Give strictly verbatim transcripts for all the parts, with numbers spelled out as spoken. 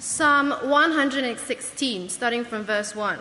Psalm one hundred sixteen, starting from verse one.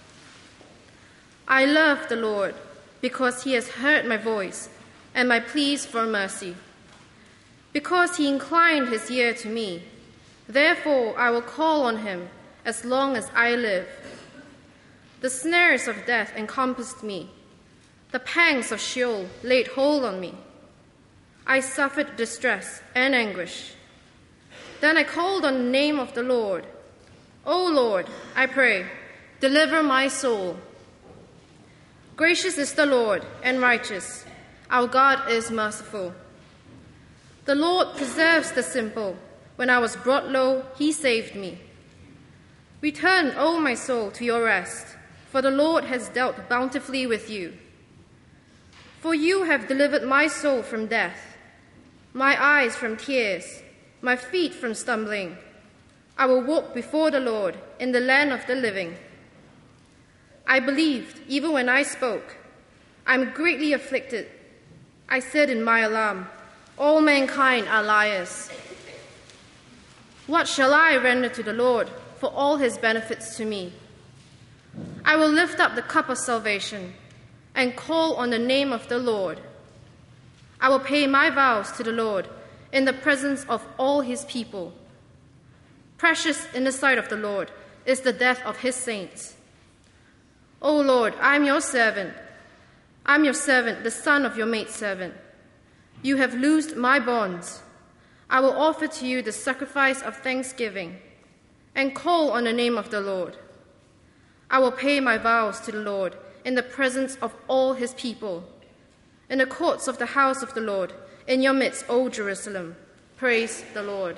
I love the Lord because he has heard my voice and my pleas for mercy. Because he inclined his ear to me, therefore I will call on him as long as I live. The snares of death encompassed me. The pangs of Sheol laid hold on me. I suffered distress and anguish. Then I called on the name of the Lord. O Lord, I pray, deliver my soul. Gracious is the Lord and righteous. Our God is merciful. The Lord preserves the simple. When I was brought low, he saved me. Return, O my soul, to your rest, for the Lord has dealt bountifully with you. For you have delivered my soul from death, my eyes from tears, my feet from stumbling. I will walk before the Lord in the land of the living. I believed even when I spoke. I am greatly afflicted. I said in my alarm, all mankind are liars. What shall I render to the Lord for all his benefits to me? I will lift up the cup of salvation and call on the name of the Lord. I will pay my vows to the Lord in the presence of all his people. Precious in the sight of the Lord is the death of his saints. O Lord, I am your servant. I am your servant, the son of your maidservant. You have loosed my bonds. I will offer to you the sacrifice of thanksgiving and call on the name of the Lord. I will pay my vows to the Lord in the presence of all his people, in the courts of the house of the Lord, in your midst, O Jerusalem. Praise the Lord.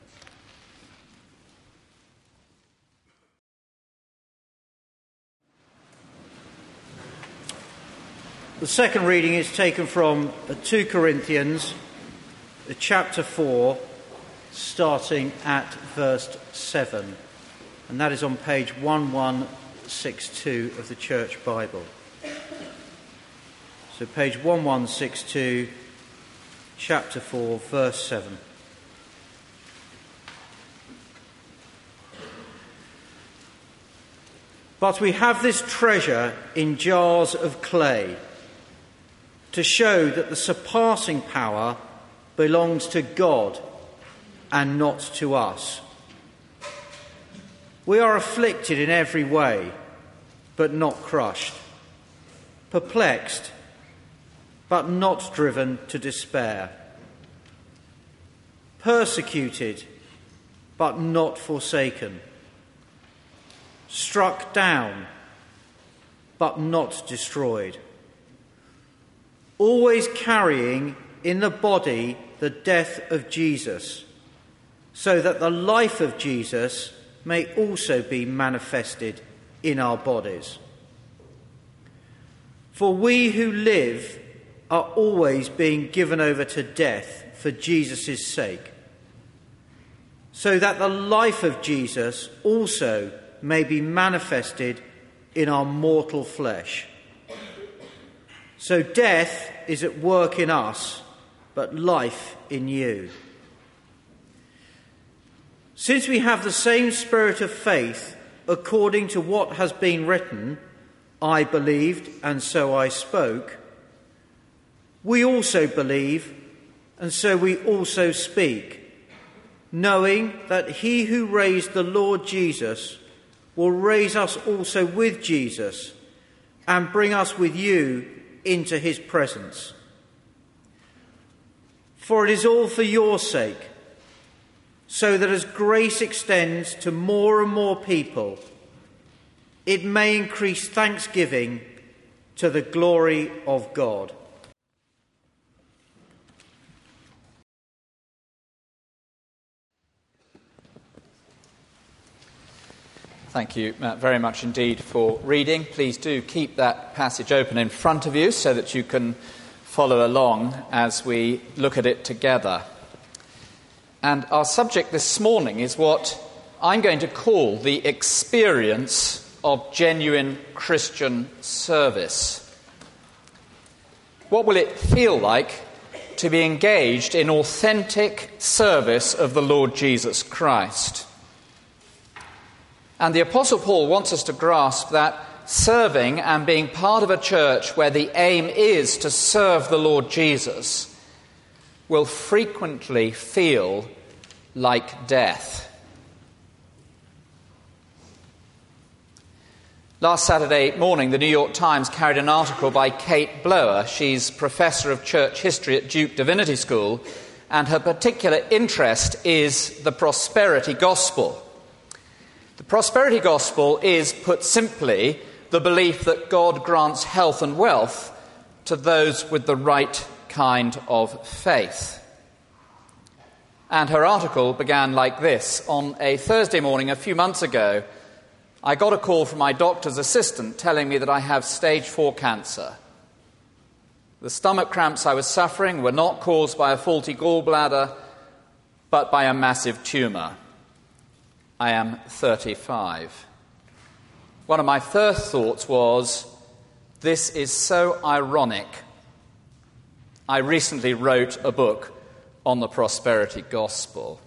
The second reading is taken from Second Corinthians chapter four, starting at verse seven. And that is on page eleven sixty-two of the Church Bible. So page eleven sixty-two, chapter four, verse seven. But we have this treasure in jars of clay, to show that the surpassing power belongs to God and not to us. We are afflicted in every way, but not crushed, perplexed, but not driven to despair, persecuted, but not forsaken, struck down, but not destroyed, always carrying in the body the death of Jesus, so that the life of Jesus may also be manifested in our bodies. For we who live are always being given over to death for Jesus' sake, so that the life of Jesus also may be manifested in our mortal flesh. So death is at work in us, but life in you. Since we have the same spirit of faith, according to what has been written, I believed, and so I spoke, we also believe, and so we also speak, knowing that he who raised the Lord Jesus will raise us also with Jesus and bring us with you into his presence. For it is all for your sake, so that as grace extends to more and more people, it may increase thanksgiving to the glory of God. Thank you uh, very much indeed for reading. Please do keep that passage open in front of you so that you can follow along as we look at it together. And our subject this morning is what I'm going to call the experience of genuine Christian service. What will it feel like to be engaged in authentic service of the Lord Jesus Christ? And the Apostle Paul wants us to grasp that serving and being part of a church where the aim is to serve the Lord Jesus will frequently feel like death. Last Saturday morning, the New York Times carried an article by Kate Blower. She's Professor of Church History at Duke Divinity School, and her particular interest is the prosperity gospel. The prosperity gospel is, put simply, the belief that God grants health and wealth to those with the right kind of faith. And her article began like this. On a Thursday morning a few months ago, I got a call from my doctor's assistant telling me that I have stage four cancer. The stomach cramps I was suffering were not caused by a faulty gallbladder, but by a massive tumour. I am thirty-five. One of my first thoughts was, this is so ironic. I recently wrote a book on the prosperity gospel.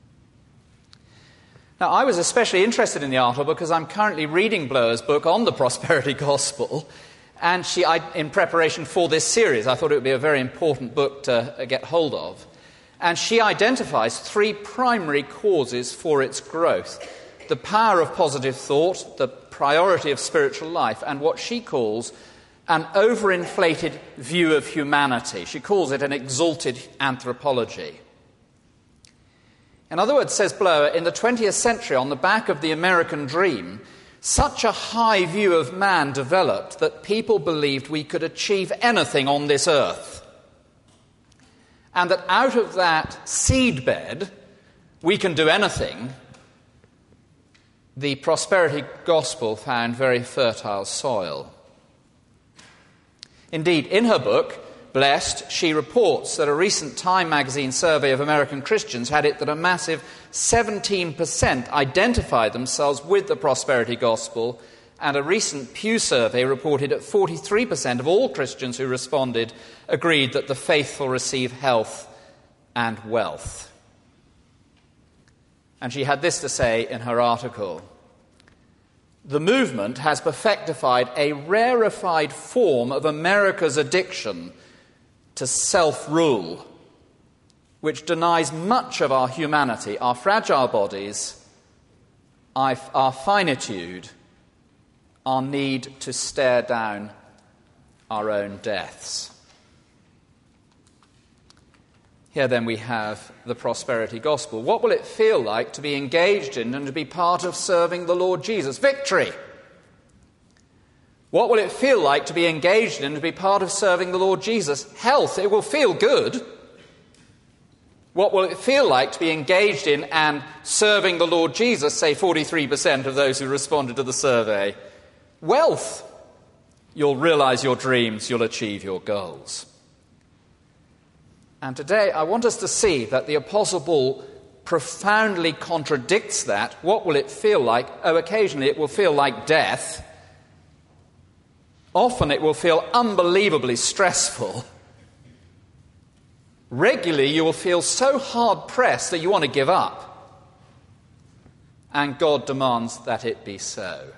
Now, I was especially interested in the article because I'm currently reading Blower's book on the prosperity gospel, and she, I, in preparation for this series, I thought it would be a very important book to uh, get hold of. And she identifies three primary causes for its growth: the power of positive thought, the priority of spiritual life, and what she calls an overinflated view of humanity. She calls it an exalted anthropology. In other words, says Blower, in the twentieth century, on the back of the American dream, such a high view of man developed that people believed we could achieve anything on this earth. And that out of that seedbed, we can do anything, the prosperity gospel found very fertile soil. Indeed, in her book, Blessed, she reports that a recent Time magazine survey of American Christians had it that a massive seventeen percent identified themselves with the prosperity gospel, and a recent Pew survey reported that forty-three percent of all Christians who responded agreed that the faithful receive health and wealth. And she had this to say in her article: the movement has perfectified a rarefied form of America's addiction to self-rule, which denies much of our humanity, our fragile bodies, our finitude, our need to stare down our own deaths. Here then we have the prosperity gospel. What will it feel like to be engaged in and to be part of serving the Lord Jesus? Victory! What will it feel like to be engaged in and to be part of serving the Lord Jesus? Health. It will feel good. What will it feel like to be engaged in and serving the Lord Jesus, say forty-three percent of those who responded to the survey? Wealth. You'll realize your dreams, you'll achieve your goals. And today I want us to see that the Apostle Paul profoundly contradicts that. What will it feel like? Oh, occasionally it will feel like death. Often it will feel unbelievably stressful. Regularly you will feel so hard-pressed that you want to give up. And God demands that it be so.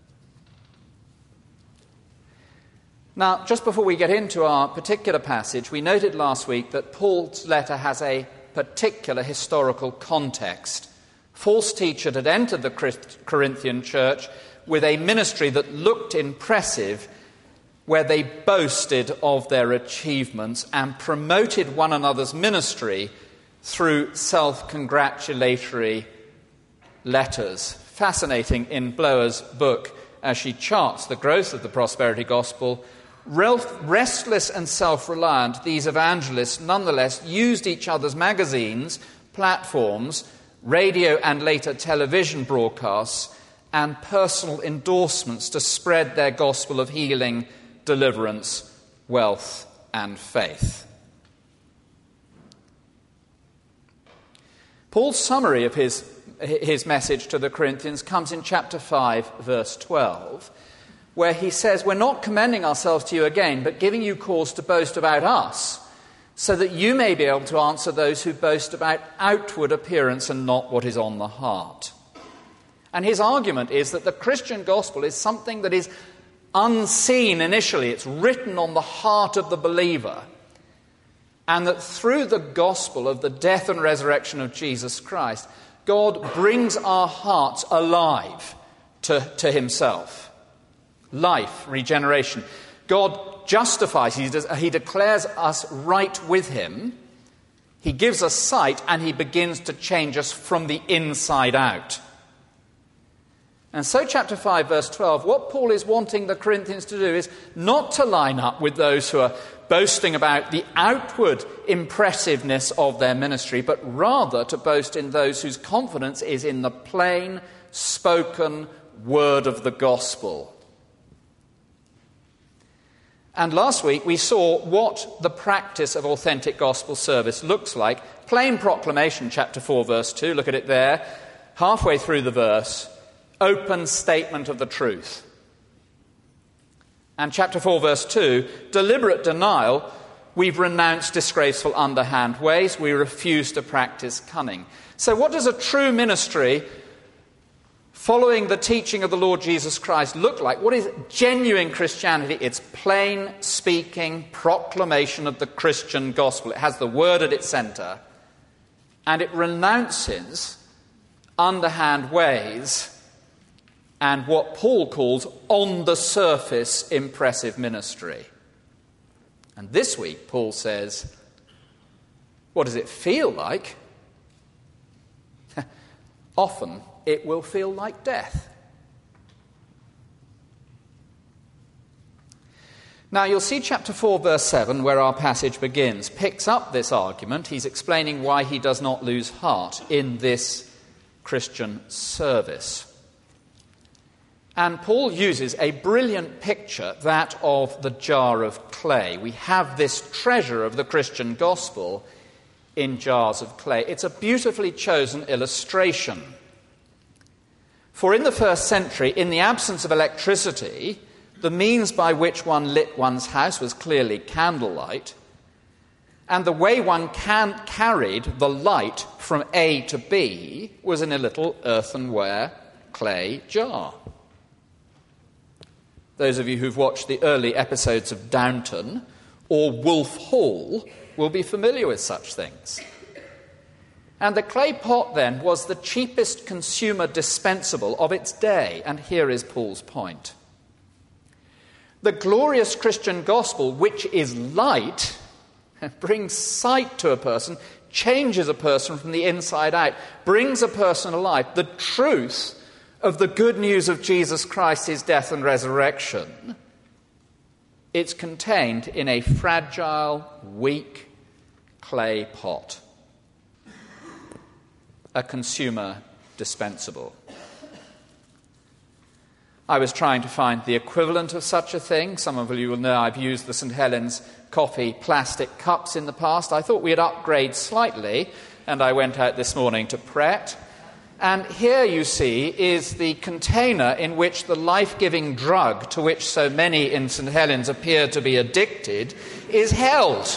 Now, just before we get into our particular passage, we noted last week that Paul's letter has a particular historical context. False teachers had entered the Corinthian church with a ministry that looked impressive, where they boasted of their achievements and promoted one another's ministry through self-congratulatory letters. Fascinating in Blower's book, as she charts the growth of the prosperity gospel, restless and self-reliant, these evangelists nonetheless used each other's magazines, platforms, radio and later television broadcasts, and personal endorsements to spread their gospel of healing, deliverance, wealth, and faith. Paul's summary of his, his message to the Corinthians comes in chapter five, verse twelve, where he says, "We're not commending ourselves to you again, but giving you cause to boast about us, so that you may be able to answer those who boast about outward appearance and not what is on the heart. And his argument is that the Christian gospel is something that is unseen initially. It's written on the heart of the believer. And that through the gospel of the death and resurrection of Jesus Christ, God brings our hearts alive to, to himself. Life, regeneration. God justifies, he, does, he declares us right with him. He gives us sight, and he begins to change us from the inside out. And so chapter five, verse twelve, what Paul is wanting the Corinthians to do is not to line up with those who are boasting about the outward impressiveness of their ministry, but rather to boast in those whose confidence is in the plain, spoken word of the gospel. And last week we saw what the practice of authentic gospel service looks like. Plain proclamation, chapter four, verse two, look at it there, halfway through the verse. Open statement of the truth. And chapter four, verse two, deliberate denial. We've renounced disgraceful underhand ways. We refuse to practice cunning. So what does a true ministry following the teaching of the Lord Jesus Christ look like? What is genuine Christianity? It's plain speaking proclamation of the Christian gospel. It has the word at its centre. And it renounces underhand ways and what Paul calls on-the-surface impressive ministry. And this week, Paul says, what does it feel like? Often, it will feel like death. Now, you'll see chapter four, verse seven, where our passage begins, picks up this argument. He's explaining why he does not lose heart in this Christian service. And Paul uses a brilliant picture, that of the jar of clay. We have this treasure of the Christian gospel in jars of clay. It's a beautifully chosen illustration. For in the first century, in the absence of electricity, the means by which one lit one's house was clearly candlelight, and the way one can- carried the light from A to B was in a little earthenware clay jar. Those of you who've watched the early episodes of Downton or Wolf Hall will be familiar with such things. And the clay pot, then, was the cheapest consumer dispensable of its day. And here is Paul's point. The glorious Christian gospel, which is light, brings sight to a person, changes a person from the inside out, brings a person alive. The truth of the good news of Jesus Christ, his death and resurrection, it's contained in a fragile, weak clay pot, a consumer dispensable. I was trying to find the equivalent of such a thing. Some of you will know I've used the Saint Helens coffee plastic cups in the past. I thought we'd upgrade slightly, and I went out this morning to Pret. And here, you see, is the container in which the life-giving drug to which so many in Saint Helens appear to be addicted is held.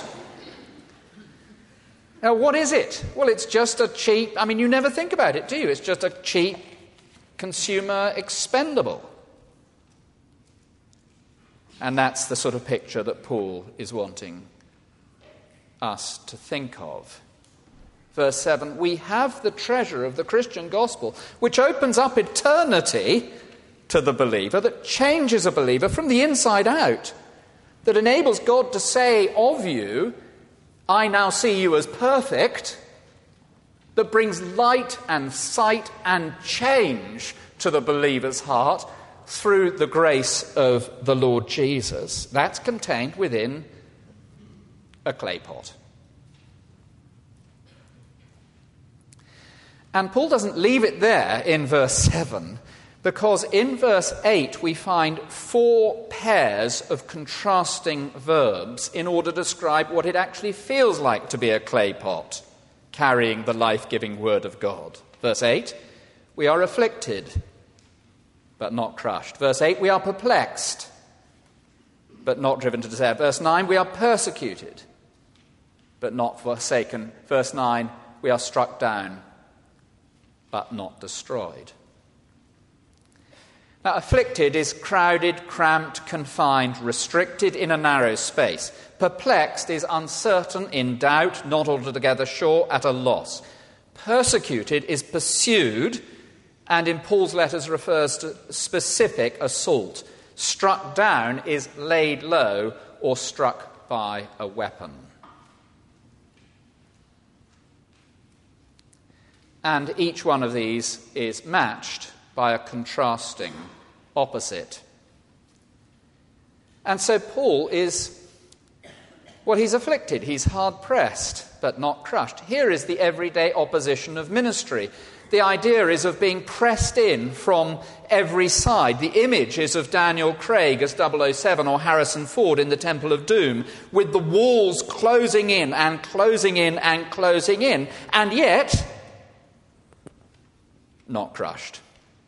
Now, what is it? Well, it's just a cheap, I mean, you never think about it, do you? It's just a cheap consumer expendable. And that's the sort of picture that Paul is wanting us to think of. Verse seven, we have the treasure of the Christian gospel, which opens up eternity to the believer, that changes a believer from the inside out, that enables God to say of you, I now see you as perfect, that brings light and sight and change to the believer's heart through the grace of the Lord Jesus. That's contained within a clay pot. And Paul doesn't leave it there in verse seven, because in verse eight we find four pairs of contrasting verbs in order to describe what it actually feels like to be a clay pot carrying the life-giving word of God. Verse eight, we are afflicted, but not crushed. Verse eight, we are perplexed, but not driven to despair. Verse nine, we are persecuted, but not forsaken. Verse nine, we are struck down, but not destroyed. Now, afflicted is crowded, cramped, confined, restricted in a narrow space. Perplexed is uncertain, in doubt, not altogether sure, at a loss. Persecuted is pursued, and in Paul's letters refers to specific assault. Struck down is laid low or struck by a weapon. And each one of these is matched by a contrasting opposite. And so Paul is, well, he's afflicted, he's hard-pressed, but not crushed. Here is the everyday opposition of ministry. The idea is of being pressed in from every side. The image is of Daniel Craig as double oh seven or Harrison Ford in the Temple of Doom, with the walls closing in and closing in and closing in, and yet not crushed.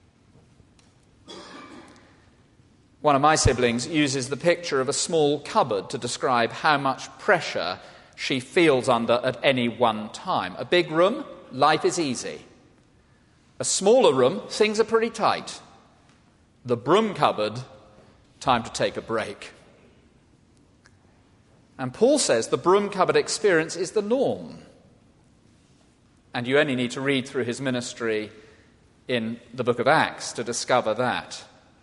One of my siblings uses the picture of a small cupboard to describe how much pressure she feels under at any one time. A big room, life is easy. A smaller room, things are pretty tight. The broom cupboard, time to take a break. And Paul says the broom cupboard experience is the norm. And you only need to read through his ministry in the book of Acts to discover that.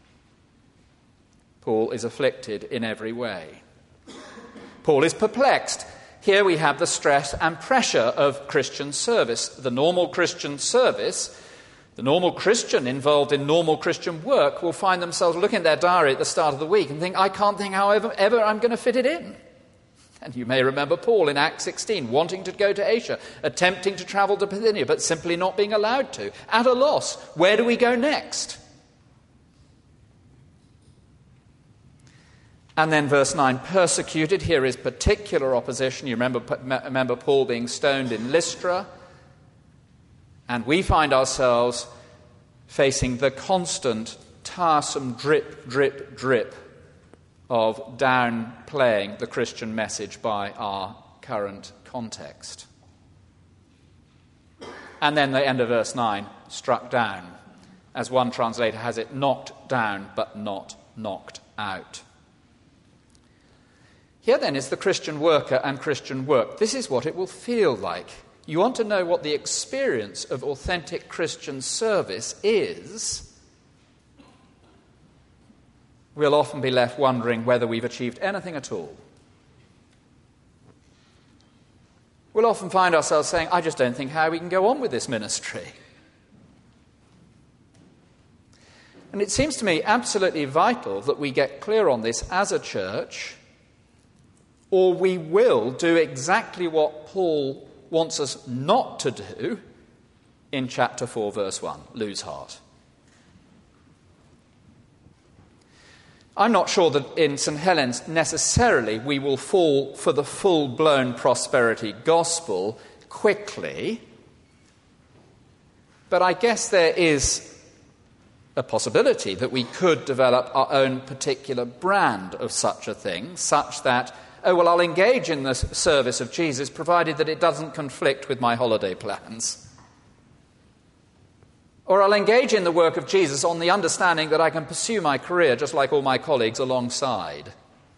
Paul is afflicted in every way. Paul is perplexed. Here we have the stress and pressure of Christian service. The normal Christian service, the normal Christian involved in normal Christian work will find themselves looking at their diary at the start of the week and think, I can't think how ever, ever I'm going to fit it in. And you may remember Paul in Acts sixteen, wanting to go to Asia, attempting to travel to Bithynia, but simply not being allowed to. At a loss, where do we go next? And then verse nine, persecuted. Here is particular opposition. You remember, remember Paul being stoned in Lystra. And we find ourselves facing the constant, tiresome drip, drip, drip of downplaying the Christian message by our current context. And then the end of verse nine, struck down. As one translator has it, knocked down but not knocked out. Here then is the Christian worker and Christian work. This is what it will feel like. You want to know what the experience of authentic Christian service is, we'll often be left wondering whether we've achieved anything at all. We'll often find ourselves saying, I just don't think how we can go on with this ministry. And it seems to me absolutely vital that we get clear on this as a church, or we will do exactly what Paul wants us not to do in chapter four, verse one, lose heart. I'm not sure that in Saint Helens necessarily we will fall for the full-blown prosperity gospel quickly, but I guess there is a possibility that we could develop our own particular brand of such a thing, such that, oh, well, I'll engage in the service of Jesus provided that it doesn't conflict with my holiday plans. Or I'll engage in the work of Jesus on the understanding that I can pursue my career just like all my colleagues alongside.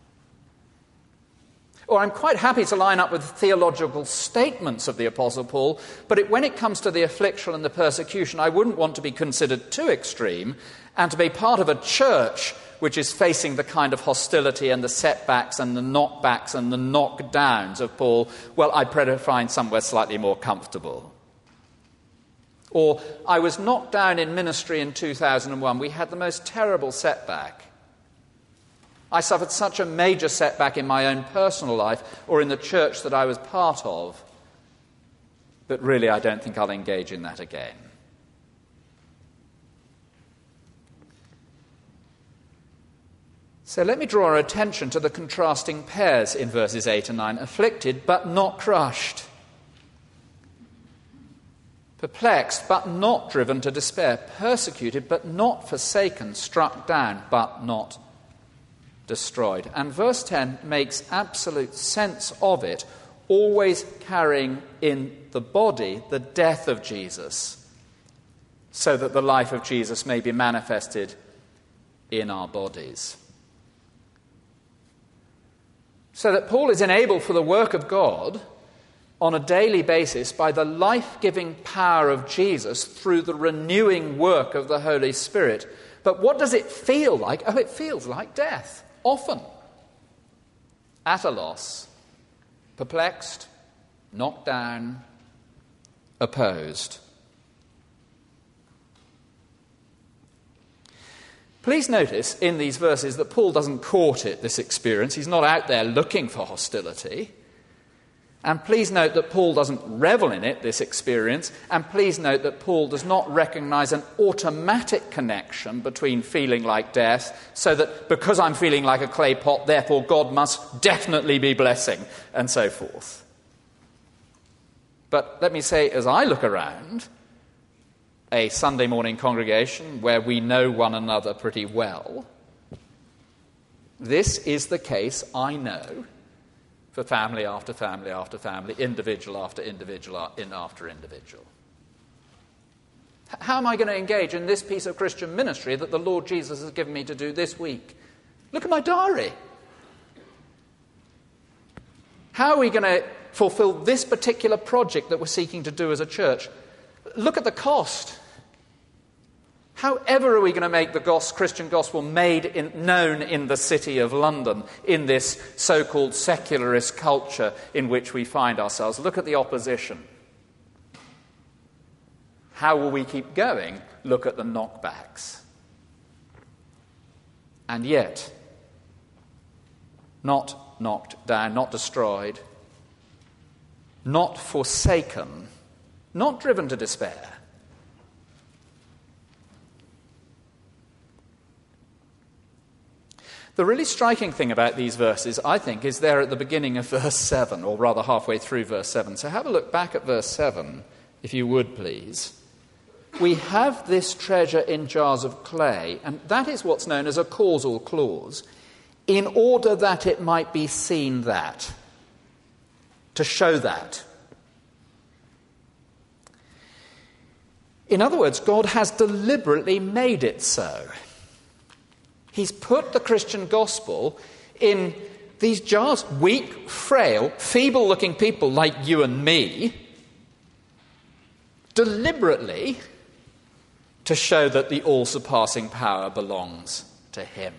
Or I'm quite happy to line up with theological statements of the Apostle Paul, but it, when it comes to the affliction and the persecution, I wouldn't want to be considered too extreme and to be part of a church which is facing the kind of hostility and the setbacks and the knockbacks and the knockdowns of Paul. Well, I'd prefer to find somewhere slightly more comfortable. Or, I was knocked down in ministry in two thousand one. We had the most terrible setback. I suffered such a major setback in my own personal life or in the church that I was part of, but really I don't think I'll engage in that again. So let me draw our attention to the contrasting pairs in verses eight and nine. Afflicted, but not crushed. Perplexed, but not driven to despair. Persecuted, but not forsaken. Struck down, but not destroyed. And verse ten makes absolute sense of it, always carrying in the body the death of Jesus, so that the life of Jesus may be manifested in our bodies. So that Paul is enabled for the work of God on a daily basis by the life-giving power of Jesus through the renewing work of the Holy Spirit. But what does it feel like? Oh, it feels like death, often. At a loss, perplexed, knocked down, opposed. Please notice in these verses that Paul doesn't court it, this experience. He's not out there looking for hostility. And please note that Paul doesn't revel in it, this experience. And please note that Paul does not recognize an automatic connection between feeling like death, so that because I'm feeling like a clay pot, therefore God must definitely be blessing, and so forth. But let me say, as I look around a Sunday morning congregation where we know one another pretty well, this is the case, I know, for family after family after family, individual after individual in after individual. How am I going to engage in this piece of Christian ministry that the Lord Jesus has given me to do this week? Look at my diary. How are we going to fulfill this particular project that we're seeking to do as a church? Look at the cost. However are we going to make the gospel, Christian gospel made in, known in the city of London, in this so-called secularist culture in which we find ourselves? Look at the opposition. How will we keep going? Look at the knockbacks. And yet, not knocked down, not destroyed, not forsaken, not driven to despair. The really striking thing about these verses, I think, is there at the beginning of verse seven, or rather halfway through verse seven. So have a look back at verse seven, if you would, please. We have this treasure in jars of clay, and that is what's known as a causal clause, in order that it might be seen that, to show that. In other words, God has deliberately made it so. He's put the Christian gospel in these jars, weak, frail, feeble-looking people like you and me, deliberately to show that the all-surpassing power belongs to him.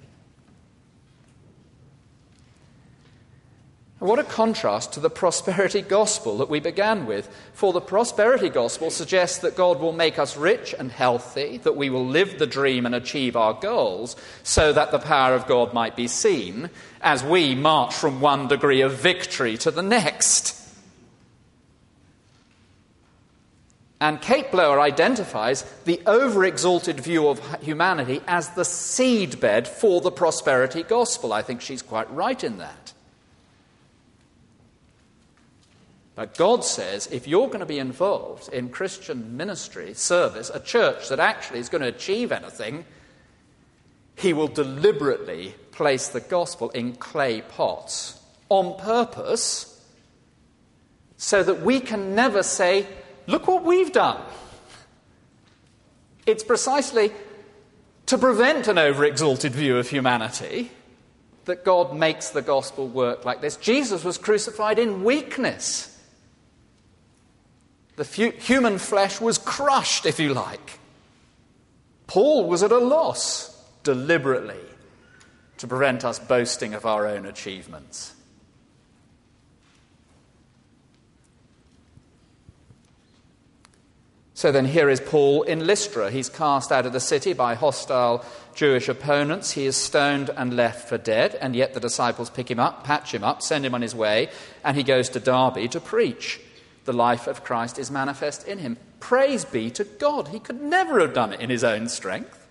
What a contrast to the prosperity gospel that we began with. For the prosperity gospel suggests that God will make us rich and healthy, that we will live the dream and achieve our goals, so that the power of God might be seen as we march from one degree of victory to the next. And Kate Blower identifies the over-exalted view of humanity as the seedbed for the prosperity gospel. I think she's quite right in that. But God says, if you're going to be involved in Christian ministry, service, a church that actually is going to achieve anything, he will deliberately place the gospel in clay pots on purpose so that we can never say, look what we've done. It's precisely to prevent an over-exalted view of humanity that God makes the gospel work like this. Jesus was crucified in weakness. The human flesh was crushed, if you like. Paul was at a loss, deliberately, to prevent us boasting of our own achievements. So then here is Paul in Lystra. He's cast out of the city by hostile Jewish opponents. He is stoned and left for dead, and yet the disciples pick him up, patch him up, send him on his way, and he goes to Derbe to preach. The life of Christ is manifest in him. Praise be to God. He could never have done it in his own strength.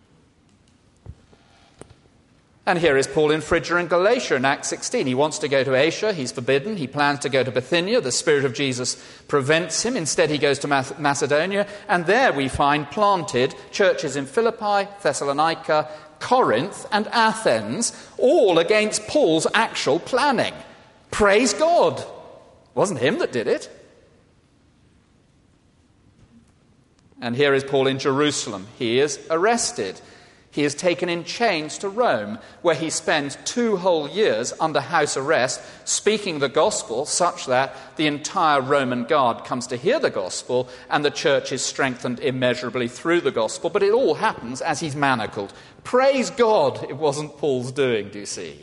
And here is Paul in Phrygia and Galatia in Acts sixteen. He wants to go to Asia. He's forbidden. He plans to go to Bithynia. The Spirit of Jesus prevents him. Instead, he goes to Macedonia. And there we find planted churches in Philippi, Thessalonica, Corinth, and Athens, all against Paul's actual planning. Praise God. It wasn't him that did it. And here is Paul in Jerusalem. He is arrested. He is taken in chains to Rome, where he spends two whole years under house arrest, speaking the gospel such that the entire Roman guard comes to hear the gospel and the church is strengthened immeasurably through the gospel. But it all happens as he's manacled. Praise God, it wasn't Paul's doing, do you see?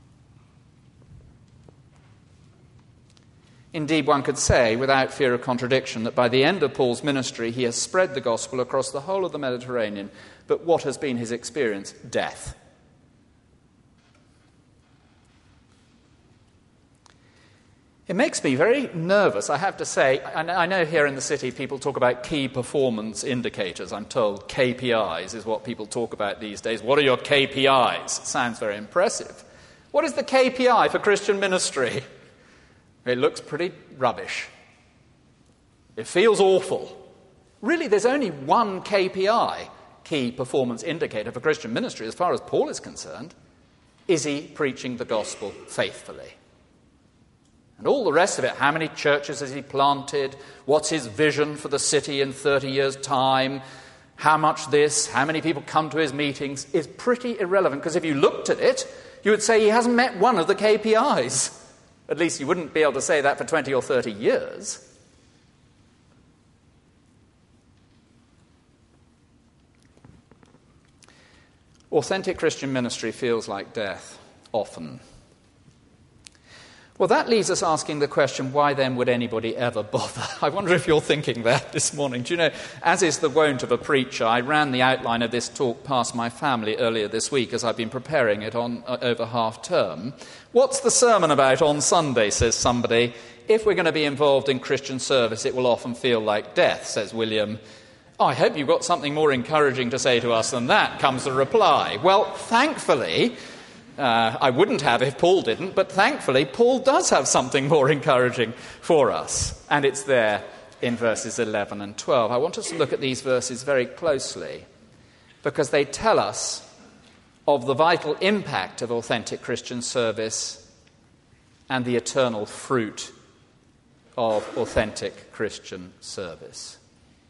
Indeed, one could say, without fear of contradiction, that by the end of Paul's ministry, he has spread the gospel across the whole of the Mediterranean. But what has been his experience? Death. It makes me very nervous, I have to say. I know here in the city people talk about key performance indicators. I'm told K P Is is what people talk about these days. What are your K P Is? It sounds very impressive. What is the K P I for Christian ministry? It looks pretty rubbish. It feels awful. Really, there's only one K P I, key performance indicator for Christian ministry, as far as Paul is concerned. Is he preaching the gospel faithfully? And all the rest of it, how many churches has he planted? What's his vision for the city in thirty years' time? How much this, how many people come to his meetings, is pretty irrelevant, because if you looked at it, you would say he hasn't met one of the K P Is. At least you wouldn't be able to say that for twenty or thirty years. Authentic Christian ministry feels like death, often. Well, that leaves us asking the question, why then would anybody ever bother? I wonder if you're thinking that this morning. Do you know, as is the wont of a preacher, I ran the outline of this talk past my family earlier this week as I've been preparing it on uh, over half-term. What's the sermon about on Sunday, says somebody. If we're going to be involved in Christian service, it will often feel like death, says William. Oh, I hope you've got something more encouraging to say to us than that, comes the reply. Well, thankfully, uh, I wouldn't have if Paul didn't, but thankfully Paul does have something more encouraging for us. And it's there in verses eleven and twelve. I want us to look at these verses very closely because they tell us of the vital impact of authentic Christian service and the eternal fruit of authentic Christian service.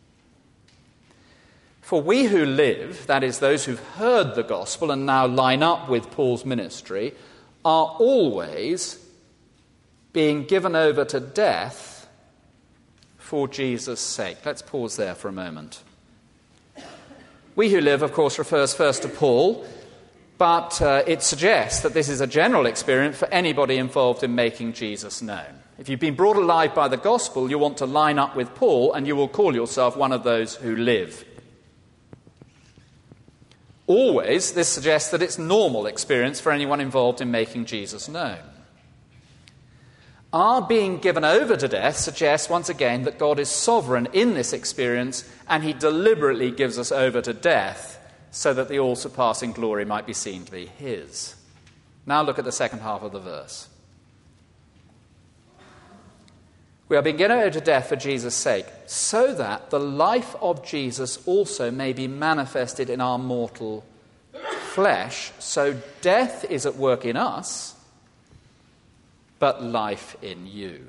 For we who live, that is, those who've heard the gospel and now line up with Paul's ministry, are always being given over to death for Jesus' sake. Let's pause there for a moment. We who live, of course, refers first to Paul, but uh, it suggests that this is a general experience for anybody involved in making Jesus known. If you've been brought alive by the gospel, you want to line up with Paul, and you will call yourself one of those who live. Always, this suggests that it's normal experience for anyone involved in making Jesus known. Our being given over to death suggests, once again, that God is sovereign in this experience, and he deliberately gives us over to death so that the all-surpassing glory might be seen to be his. Now look at the second half of the verse. We are being given over to death for Jesus' sake, so that the life of Jesus also may be manifested in our mortal flesh. So death is at work in us, but life in you.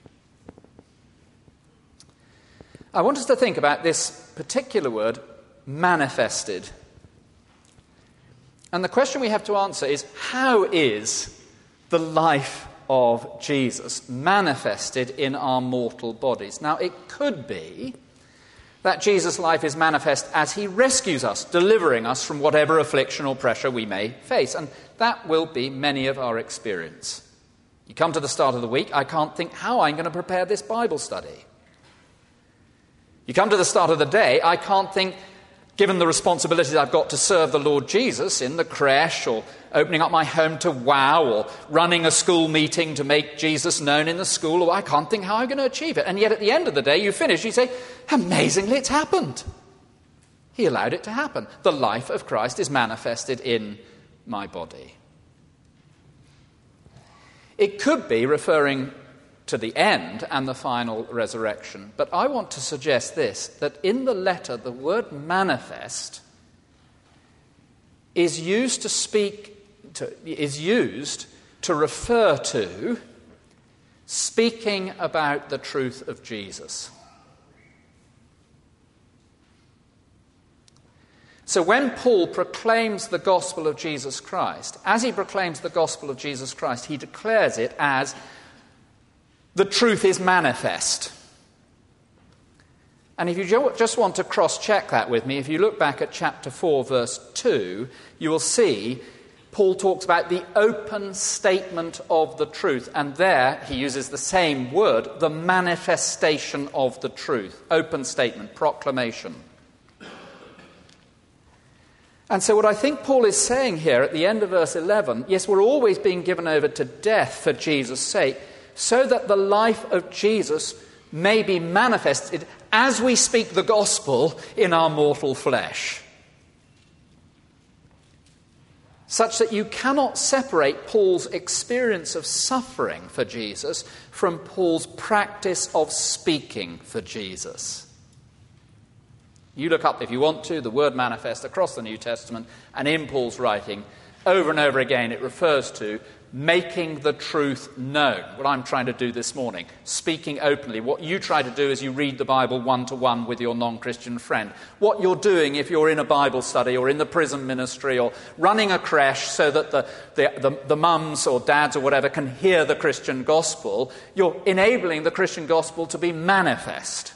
I want us to think about this particular word, manifested. And the question we have to answer is, how is the life of Jesus manifested in our mortal bodies? Now, it could be that Jesus' life is manifest as he rescues us, delivering us from whatever affliction or pressure we may face. And that will be many of our experience. You come to the start of the week, I can't think how I'm going to prepare this Bible study. You come to the start of the day, I can't think, given the responsibilities I've got to serve the Lord Jesus in the creche, or opening up my home to WOW, or running a school meeting to make Jesus known in the school, or I can't think how I'm going to achieve it. And yet at the end of the day, you finish, you say, amazingly, it's happened. He allowed it to happen. The life of Christ is manifested in my body. It could be referring to the end and the final resurrection. But I want to suggest this, that in the letter, the word manifest is used to speak, to, is used to refer to speaking about the truth of Jesus. So when Paul proclaims the gospel of Jesus Christ, as he proclaims the gospel of Jesus Christ, he declares it as the truth is manifest. And if you just want to cross-check that with me, if you look back at chapter four, verse two, you will see Paul talks about the open statement of the truth. And there he uses the same word, the manifestation of the truth. Open statement, proclamation. And so what I think Paul is saying here at the end of verse eleven, yes, we're always being given over to death for Jesus' sake, so that the life of Jesus may be manifested as we speak the gospel in our mortal flesh. Such that you cannot separate Paul's experience of suffering for Jesus from Paul's practice of speaking for Jesus. You look up, if you want to, the word manifest across the New Testament, and in Paul's writing, over and over again, it refers to making the truth known. What I'm trying to do this morning, speaking openly. What you try to do is you read the Bible one-to-one with your non-Christian friend. What you're doing if you're in a Bible study or in the prison ministry or running a creche so that the, the, the, the mums or dads or whatever can hear the Christian gospel, you're enabling the Christian gospel to be manifest.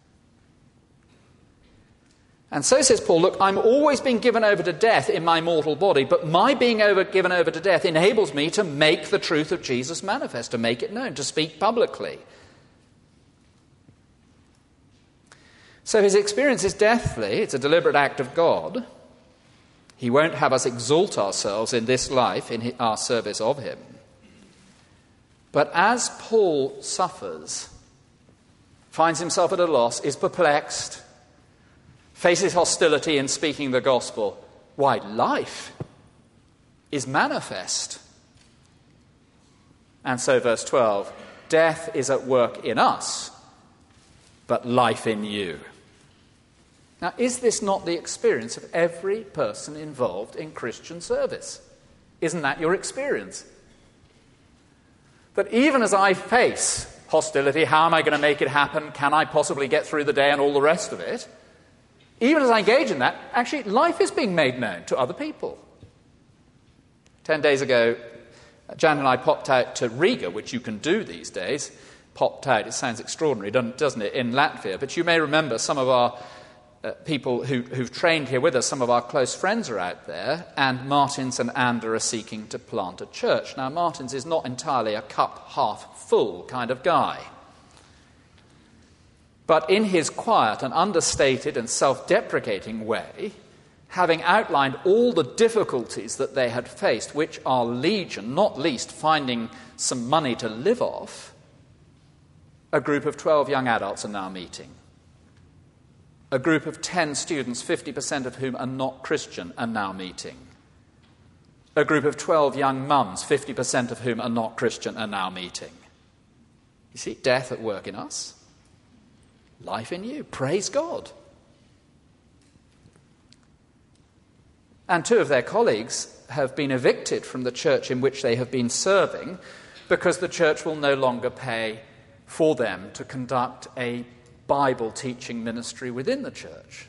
And so says Paul, look, I'm always being given over to death in my mortal body, but my being over, given over to death enables me to make the truth of Jesus manifest, to make it known, to speak publicly. So his experience is deathly. It's a deliberate act of God. He won't have us exalt ourselves in this life, in our service of him. But as Paul suffers, finds himself at a loss, is perplexed, faces hostility in speaking the gospel, why, life is manifest. And so verse twelve, death is at work in us, but life in you. Now, is this not the experience of every person involved in Christian service? Isn't that your experience? That even as I face hostility, how am I going to make it happen? Can I possibly get through the day and all the rest of it? Even as I engage in that, actually, life is being made known to other people. Ten days ago, Jan and I popped out to Riga, which you can do these days. Popped out, it sounds extraordinary, doesn't it, in Latvia. But you may remember some of our uh, people who, who've trained here with us, some of our close friends are out there, and Martins and Ander are seeking to plant a church. Now, Martins is not entirely a cup half full kind of guy. But in his quiet and understated and self-deprecating way, having outlined all the difficulties that they had faced, which are legion, not least finding some money to live off, a group of twelve young adults are now meeting. A group of ten students, fifty percent of whom are not Christian, are now meeting. A group of twelve young mums, fifty percent of whom are not Christian, are now meeting. You see, death at work in us. Life in you. Praise God. And two of their colleagues have been evicted from the church in which they have been serving because the church will no longer pay for them to conduct a Bible teaching ministry within the church.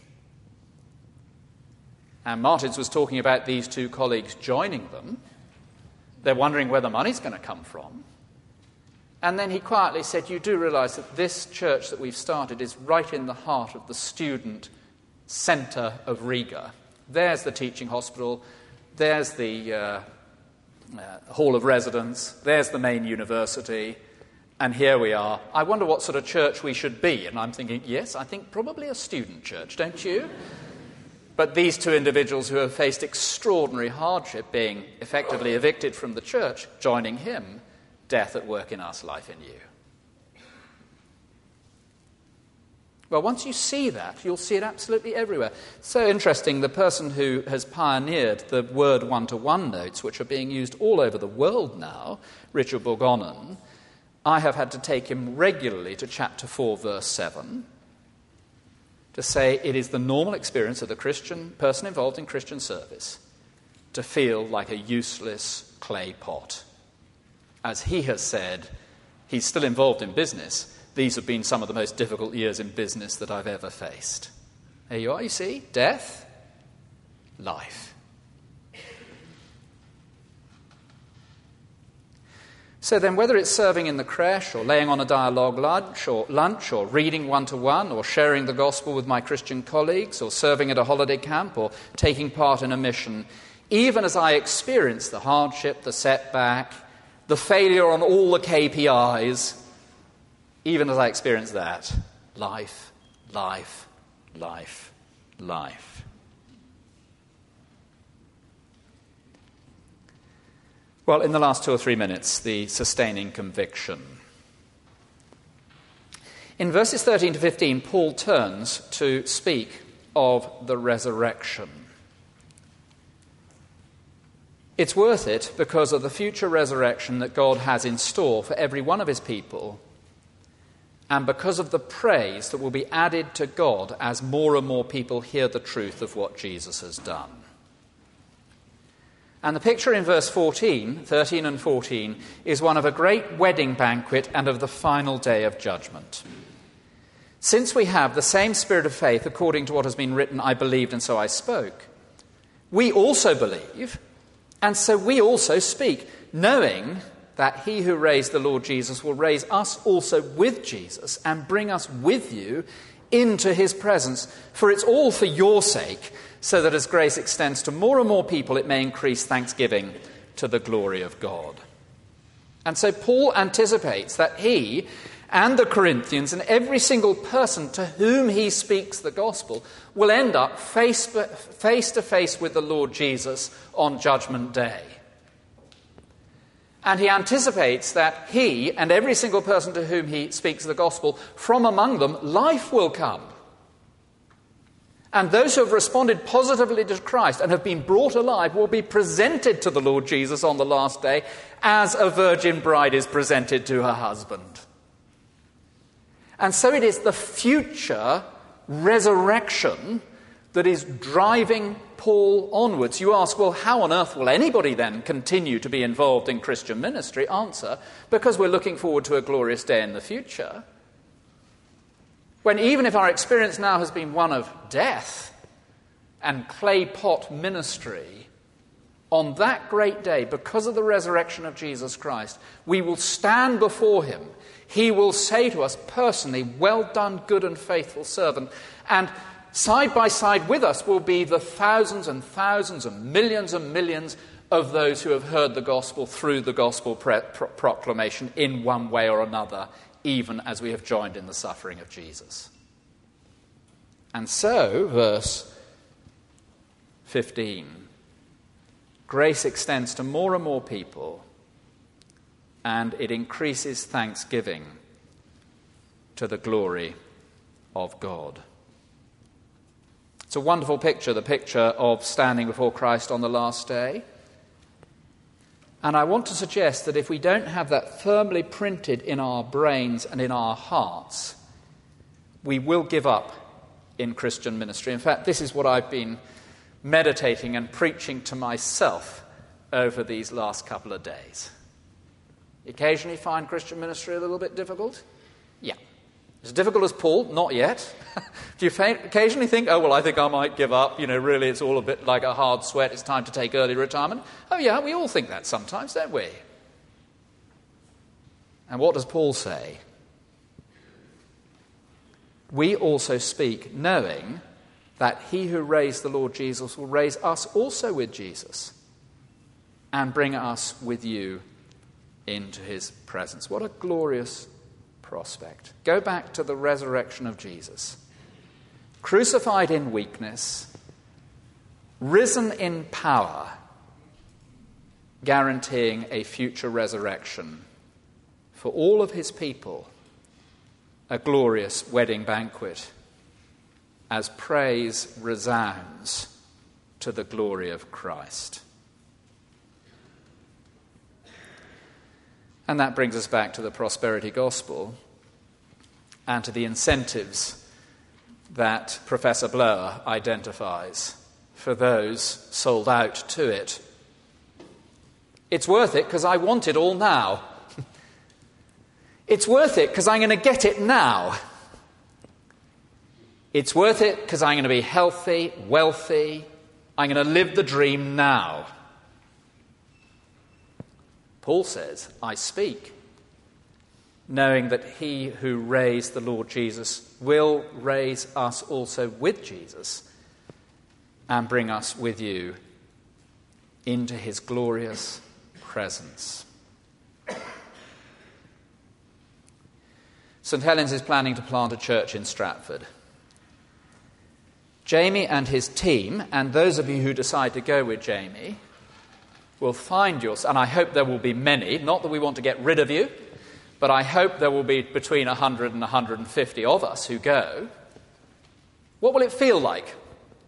And Martins was talking about these two colleagues joining them. They're wondering where the money's going to come from. And then he quietly said, you do realise that this church that we've started is right in the heart of the student centre of Riga. There's the teaching hospital, there's the uh, uh, hall of residence, there's the main university, and here we are. I wonder what sort of church we should be. And I'm thinking, yes, I think probably a student church, don't you? But these two individuals who have faced extraordinary hardship, being effectively evicted from the church, joining him, death at work in us, life in you. Well, once you see that, you'll see it absolutely everywhere. So interesting, the person who has pioneered the word one-to-one notes, which are being used all over the world now, Richard Bourgonnen, I have had to take him regularly to chapter four, verse seven, to say it is the normal experience of the Christian person involved in Christian service to feel like a useless clay pot. As he has said, he's still involved in business. These have been some of the most difficult years in business that I've ever faced. There you are, you see, death life. So then, whether it's serving in the creche or laying on a dialogue lunch or lunch or reading one-to-one or sharing the gospel with my Christian colleagues or serving at a holiday camp or taking part in a mission, even as I experience the hardship, the setback, the failure on all the K P Is, even as I experience that, life, life, life, life. Well, in the last two or three minutes, the sustaining conviction. In verses thirteen to fifteen, Paul turns to speak of the resurrection. It's worth it because of the future resurrection that God has in store for every one of his people, and because of the praise that will be added to God as more and more people hear the truth of what Jesus has done. And the picture in verse fourteen, thirteen and fourteen, is one of a great wedding banquet and of the final day of judgment. Since we have the same spirit of faith according to what has been written, I believed and so I spoke, we also believe, and so we also speak, knowing that he who raised the Lord Jesus will raise us also with Jesus and bring us with you into his presence. For it's all for your sake, so that as grace extends to more and more people, it may increase thanksgiving to the glory of God. And so Paul anticipates that he and the Corinthians and every single person to whom he speaks the gospel will end up face, face to face with the Lord Jesus on Judgment Day. And he anticipates that he and every single person to whom he speaks the gospel, from among them, life will come. And those who have responded positively to Christ and have been brought alive will be presented to the Lord Jesus on the last day as a virgin bride is presented to her husband. And so it is the future resurrection that is driving Paul onwards. You ask, well, how on earth will anybody then continue to be involved in Christian ministry? Answer, because we're looking forward to a glorious day in the future, when even if our experience now has been one of death and clay pot ministry, on that great day, because of the resurrection of Jesus Christ, we will stand before him. He will say to us personally, well done, good and faithful servant. And side by side with us will be the thousands and thousands and millions and millions of those who have heard the gospel through the gospel pre- pro- proclamation in one way or another, even as we have joined in the suffering of Jesus. And so, verse fifteen, grace extends to more and more people, and it increases thanksgiving to the glory of God. It's a wonderful picture, the picture of standing before Christ on the last day. And I want to suggest that if we don't have that firmly printed in our brains and in our hearts, we will give up in Christian ministry. In fact, this is what I've been meditating and preaching to myself over these last couple of days. Occasionally find Christian ministry a little bit difficult? Yeah. As difficult as Paul? Not yet. Do you occasionally think, oh, well, I think I might give up. You know, really, it's all a bit like a hard sweat. It's time to take early retirement. Oh, yeah, we all think that sometimes, don't we? And what does Paul say? We also speak knowing that he who raised the Lord Jesus will raise us also with Jesus and bring us with you into his presence. What a glorious prospect. Go back to the resurrection of Jesus. Crucified in weakness, risen in power, guaranteeing a future resurrection for all of his people, a glorious wedding banquet as praise resounds to the glory of Christ. And that brings us back to the prosperity gospel and to the incentives that Professor Blower identifies for those sold out to it. It's worth it because I want it all now. It's worth it because I'm going to get it now. It's worth it because I'm going to be healthy, wealthy, I'm going to live the dream now. Paul says, I speak, knowing that he who raised the Lord Jesus will raise us also with Jesus and bring us with you into his glorious presence. St Helens is planning to plant a church in Stratford. Jamie and his team, and those of you who decide to go with Jamie, will find yours, and I hope there will be many, not that we want to get rid of you, but I hope there will be between one hundred and one hundred fifty of us who go. What will it feel like?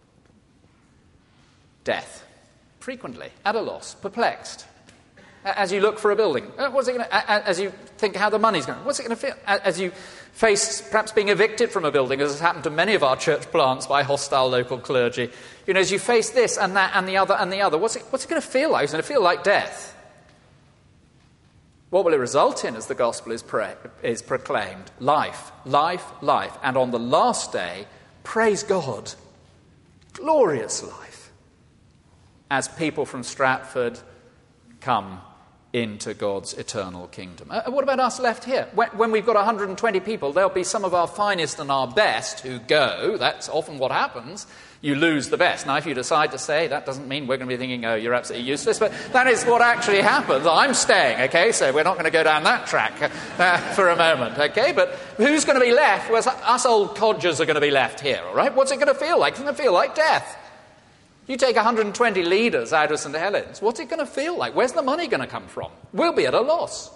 Death. Frequently, at a loss, perplexed. As you look for a building, what's it going to, as you think how the money's going, what's it going to feel? As you face perhaps being evicted from a building, as has happened to many of our church plants by hostile local clergy, you know, as you face this and that and the other and the other, what's it, what's it going to feel like? It's going to feel like death. What will it result in as the gospel is, pra- is proclaimed? Life, life, life. And on the last day, praise God, glorious life, as people from Stratford come into God's eternal kingdom. Uh, what about us left here? When, when we've got one hundred twenty people, there'll be some of our finest and our best who go. That's often what happens. You lose the best. Now, if you decide to stay, that doesn't mean we're going to be thinking, oh, you're absolutely useless, but that is what actually happens. I'm staying, okay, so we're not going to go down that track uh, for a moment, okay? But who's going to be left? Well, us old codgers are going to be left here, all right? What's it going to feel like? It's going to feel like death. You take one hundred twenty leaders out of St Helens, what's it going to feel like? Where's the money going to come from? We'll be at a loss.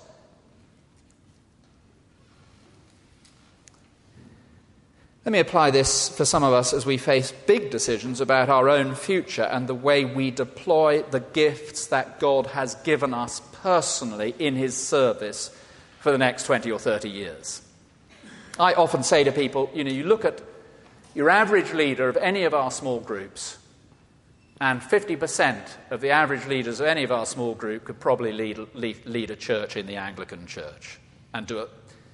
Let me apply this for some of us as we face big decisions about our own future and the way we deploy the gifts that God has given us personally in his service for the next twenty or thirty years. I often say to people, you know, you look at your average leader of any of our small groups, and fifty percent of the average leaders of any of our small group could probably lead, lead, lead a church in the Anglican Church and do it.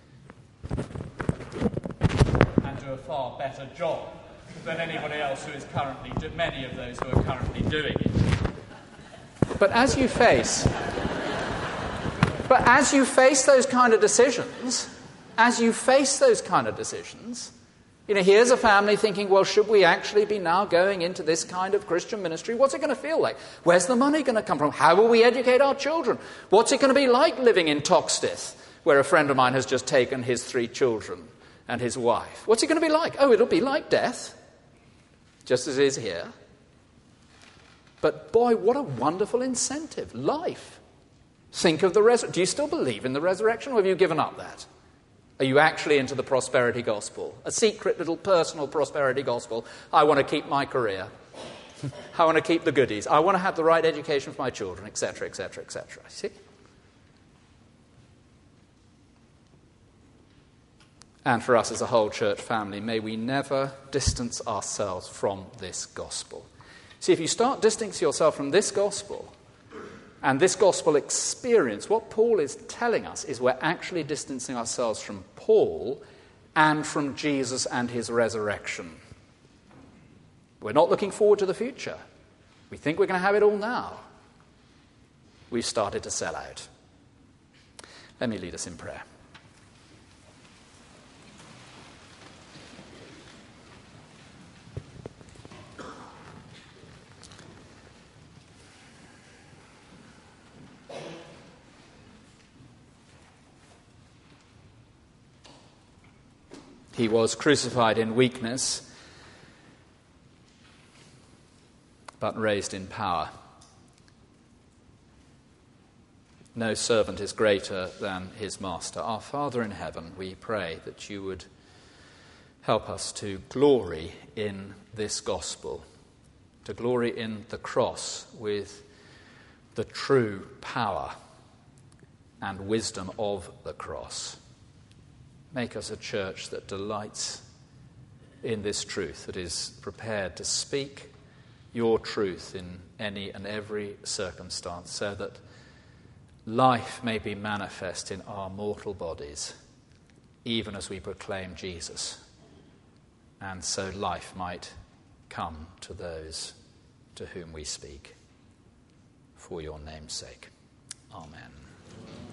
a far better job than anybody else who is currently, many of those who are currently doing it. But as you face, but as you face those kind of decisions, as you face those kind of decisions, you know, here's a family thinking, well, should we actually be now going into this kind of Christian ministry? What's it going to feel like? Where's the money going to come from? How will we educate our children? What's it going to be like living in Toxteth, where a friend of mine has just taken his three children and his wife? What's it going to be like? Oh, it'll be like death, just as it is here. But boy, what a wonderful incentive. Life. Think of the resurrection. Do you still believe in the resurrection, or have you given up that? Are you actually into the prosperity gospel? A secret little personal prosperity gospel. I want to keep my career. I want to keep the goodies. I want to have the right education for my children, et cetera, et cetera, et cetera. See? And for us as a whole church family, may we never distance ourselves from this gospel. See, if you start distancing yourself from this gospel and this gospel experience, what Paul is telling us is we're actually distancing ourselves from Paul and from Jesus and his resurrection. We're not looking forward to the future. We think we're going to have it all now. We've started to sell out. Let me lead us in prayer. He was crucified in weakness, but raised in power. No servant is greater than his master. Our Father in heaven, we pray that you would help us to glory in this gospel, to glory in the cross with the true power and wisdom of the cross. Make us a church that delights in this truth, that is prepared to speak your truth in any and every circumstance, so that life may be manifest in our mortal bodies, even as we proclaim Jesus, and so life might come to those to whom we speak. For your name's sake. Amen.